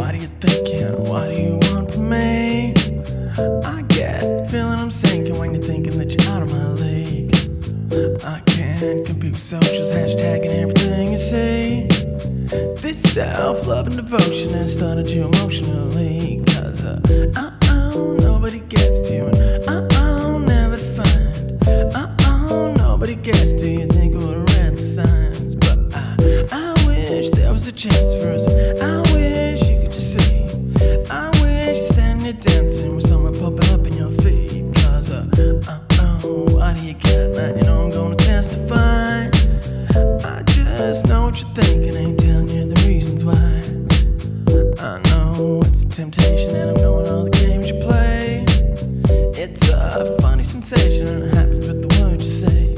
what are you thinking? What do you want from me? I get the feeling I'm sinking when you're thinking that you're out of my league. I can't compete with socials, hashtagging everything you see. This self-love and devotion has started you emotionally. Cause nobody gets to you, and never find. Nobody gets to you, think I would've read the signs. But I wish there was a chance for us. I wish you could just see. I wish standing here dancing with someone popping up in your feet. Cause what do you get, man? You know I'm gonna testify. I just know what you're thinking, ain't telling you the reasons why. I know it's a temptation and I'm knowing all the games you play. It's a funny sensation and it happens with the words you say.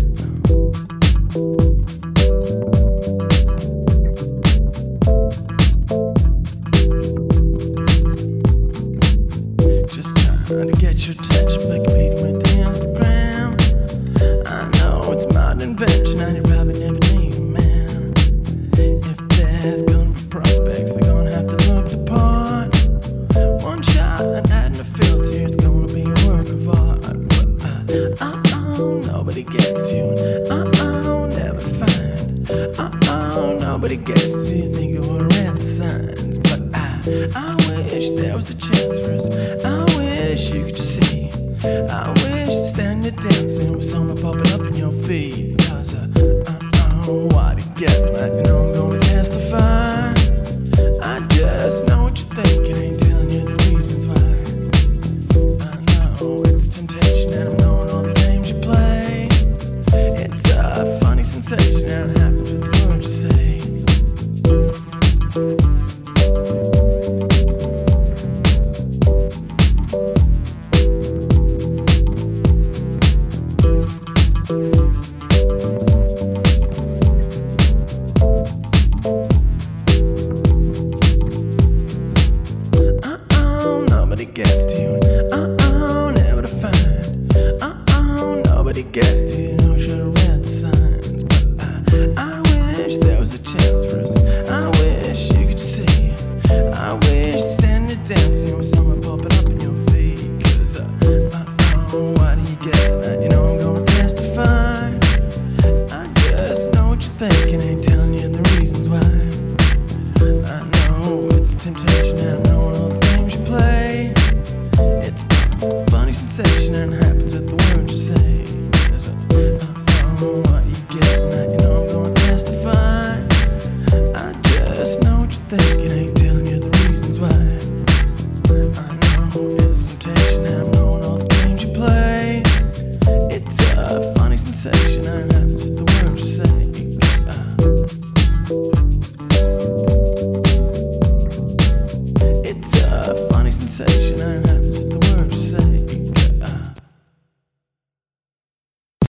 Just trying to get your attention by competing with the Instagram. I know it's modern invention and you probably never need a man. If there's gonna be prospects, they're gonna have to look the part. One shot and adding a filter, it's gonna be a work of art. But nobody gets to you, never find. Nobody gets to you, think you would've read the signs. But I wish there was a chance for us. I wish you could just see. I wish to stand there dancing with someone popping up in your feet. Cause what do you get, man? You know I'm gonna testify. I just know what you're thinking, ain't telling you the reasons why. I know it's a temptation and I'm knowing all the games you play. It's a funny sensation and it happens with the words you say. Nobody gets to you, never to find. Nobody gets to you, no should've read the signs. But I wish there was a chance for us. I wish you could see. I wish to stand there dancing with someone popping up in your feet. Cause what do you get, man? You know I'm gonna testify. I just know what you're thinking, ain't telling you the reasons why. I know it's a temptation and I know